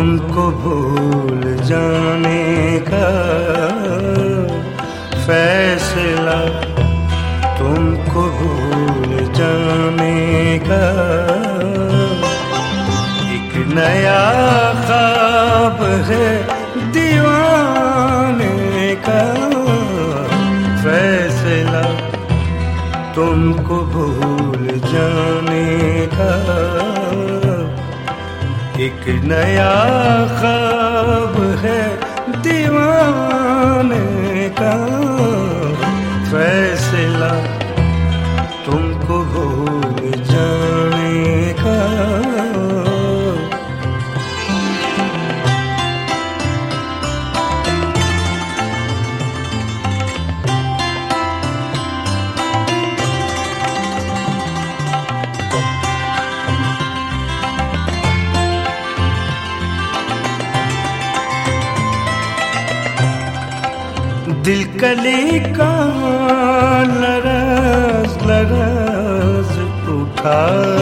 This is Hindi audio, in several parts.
तुमको भूल जाने का फैसला, तुमको भूल जाने का एक नया ख्वाब है दीवाने का फैसला, तुमको भूल जाने का एक नया ख्वाब है दीवाने का फैसला, तुमको भूल जाने का। दिल कली का लरज़ लरज़ उठा,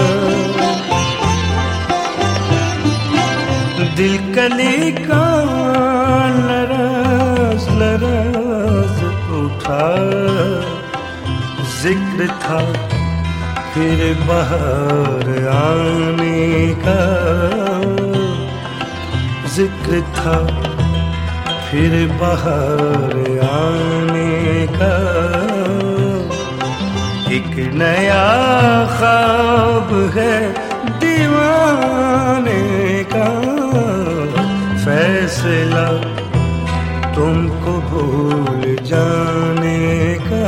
दिल कली का लरज़ लरज़ उठा, जिक्र था फिर बाहर आने का, जिक्र था फिर बाहर आने का एक नया ख्वाब है दीवाने का फैसला, तुमको भूल जाने का।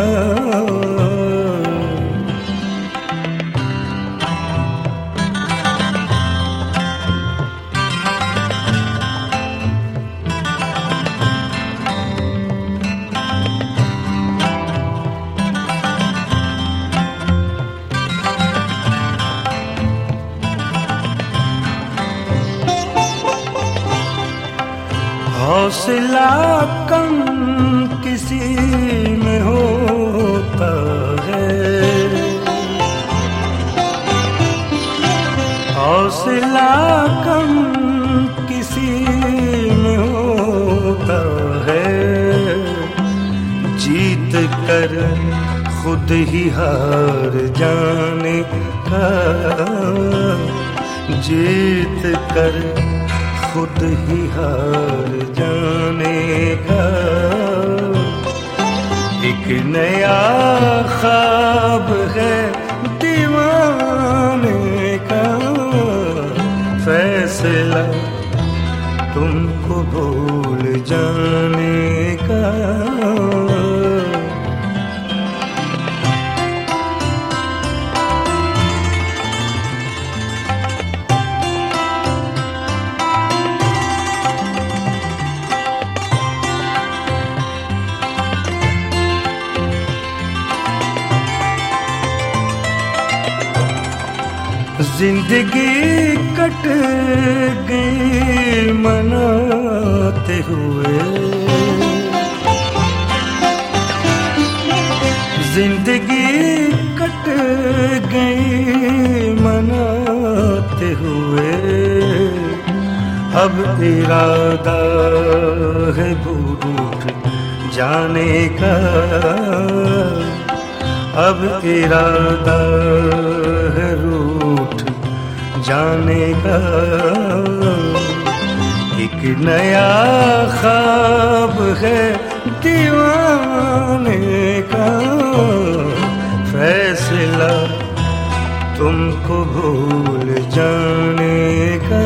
हौसला कम किसी में होता है, हौसला कम किसी में होता है, जीत कर खुद ही हार जाने का, जीत कर खुद ही हार जाने का एक नया ख्वाब है दीवाने का फैसला, तुमको भूल जाने का। जिंदगी कट गई मनाते हुए, जिंदगी कट गई मनाते हुए, अब इरादा है रूठ जाने का, अब इरादा है रूठ जाने का एक नया ख्वाब है दीवाने का फैसला, तुमको भूल जाने का।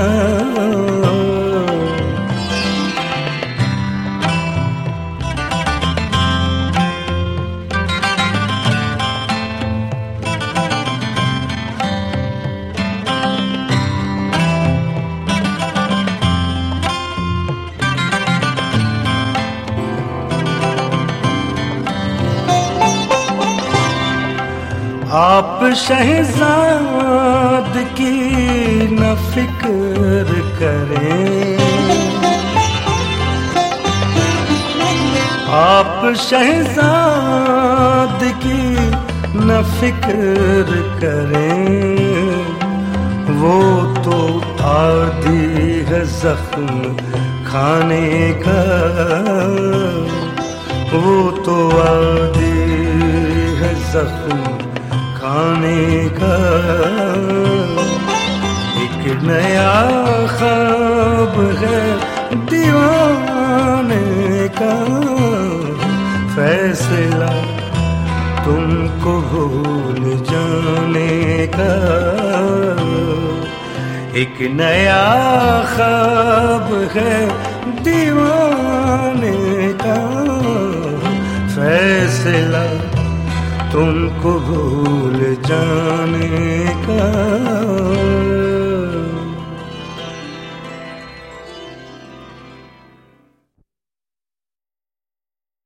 आप शहजाद की न फिक्र करें, आप शहजाद की न फिक्र करें, वो तो आदि है है जख्म खाने का, वो तो आदी है जख्म खाने का। एक नया ख्वाब है दीवाने का, फैसला तुमको भूल जाने का। एक नया ख्वाब है दीवाने का, फैसला तुमको भूल जाने का।